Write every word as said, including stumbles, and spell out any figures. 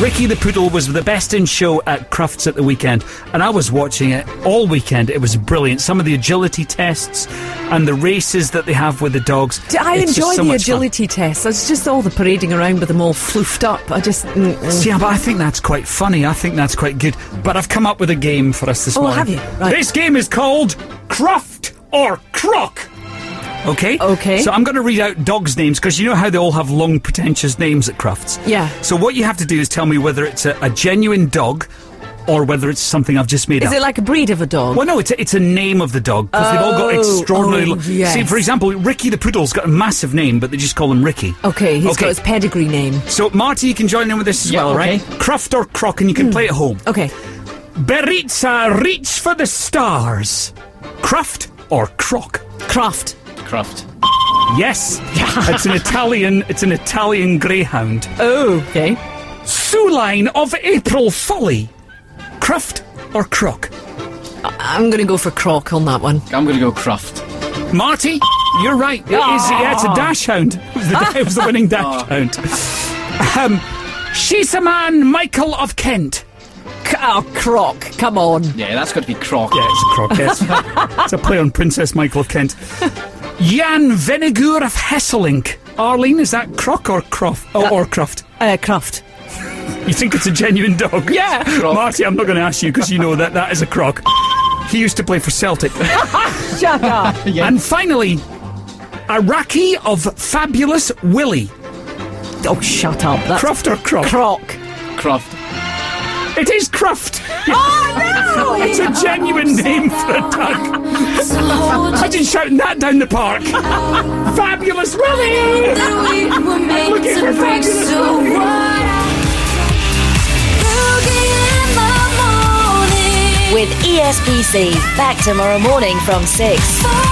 Ricky the Poodle was the best in show at Crufts at the weekend, and I was watching it all weekend. It was brilliant. Some of the agility tests and the races that they have with the dogs. I it's enjoy so the much agility fun. tests. It's just all the parading around with them all floofed up. I just... Mm-mm. Yeah, but I think that's quite funny. I think that's quite good. But I've come up with a game for us this oh, morning. have you? Right. This game is called Cruft or Croc. Okay? Okay. So I'm going to read out dogs' names, because you know how they all have long, pretentious names at Crufts? Yeah. So what you have to do is tell me whether it's a, a genuine dog or whether it's something I've just made Is up. it like a breed of a dog? Well, no, it's a, it's a name of the dog, because oh, they've all got extraordinary... Oh, yes. See, for example, Ricky the Poodle's got a massive name, but they just call him Ricky. Okay, he's okay. got his pedigree name. So, Marty, you can join in with this as yeah, well, okay. right? Cruft or Croc, and you can mm. play at home. Okay. Beritza, reach for the stars. Cruft or Croc? Cruft. Cruft. Yes. it's an Italian. It's an Italian greyhound. Oh, okay. Suline of April Folly. Cruft or Croc? I- I'm going to go for Croc on that one. I'm going to go Cruft. Marty, you're right. It oh. is. Yeah, it's a dash hound. It was the, it was the winning dash hound. Um, she's a man, Michael of Kent. C- oh, Croc. Come on. Yeah, that's got to be Croc. Yeah, it's a Croc. Yes. It's a play on Princess Michael of Kent. Jan Venegur of Hesselink. Arlene, is that Croc or Croft? Oh, uh, or Cruft? Uh, Cruft. You think it's a genuine dog? Yeah. Croc. Marty, I'm not going to ask you, because you know that that is a Croc. He used to play for Celtic. Shut up. Yeah. And finally, Iraqi of Fabulous Willie. Oh, shut up. That's Cruft or Croc? Croc. Cruft. It is Cruft. Oh, no! It's a genuine name for a dog. Imagine shouting that down the park. Fabulous Willie! Looking for Fabulous Willie! With E S P C, back tomorrow morning from six.